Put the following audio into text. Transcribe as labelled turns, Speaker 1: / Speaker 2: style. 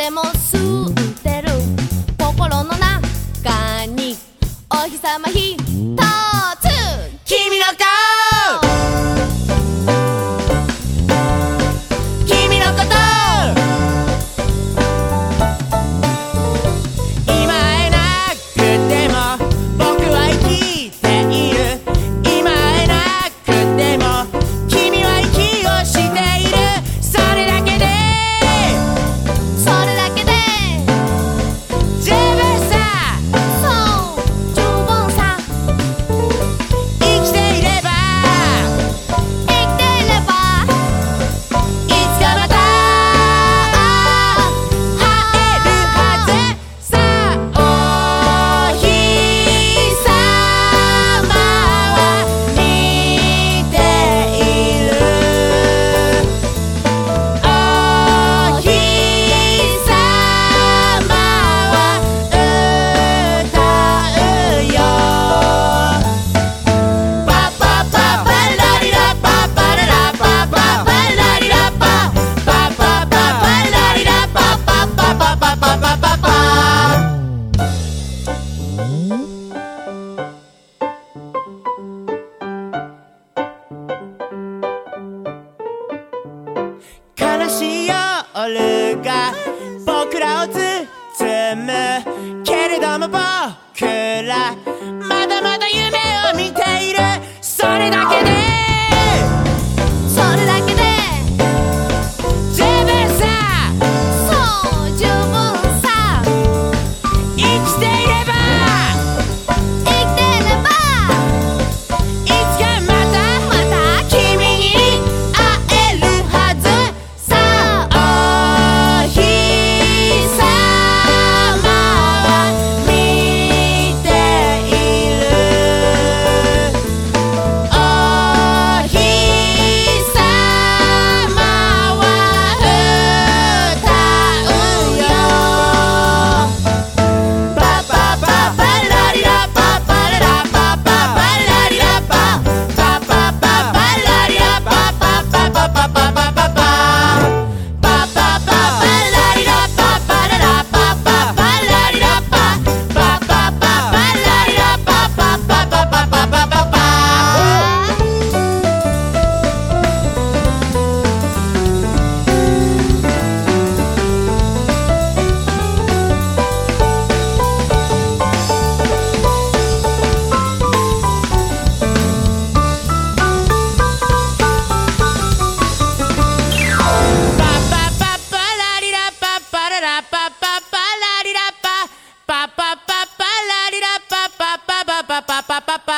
Speaker 1: でも吸ってる心の中にお日様ひとつ君の顔君のこと今会えなくても僕は生きている今会えなくても君は息をしているそれだけでそれだけで十分さそう十分さ生きていれば生きていればいつかまた会えるはずさお日様は見ているお日様は歌うよパパパパラリラパパララパパパラリラパパパパパラリラパパパパパパパパパ悲しい夜が僕らを包むけれども僕らまだまだ夢を見ているそれだけでそれだけで十分さそう十分さ生きていれば生きていればいつかまた君に会えるはずさお日様は見ているお日様は歌うよパパパパラリラパパララパパパラリラパパパパパラリラパパパパパパパパパパパパパラリラパパララパパパラリラパパパパパラリラパパパパパパパパパパパパパラリラパパパラリラパパパパパパパパパ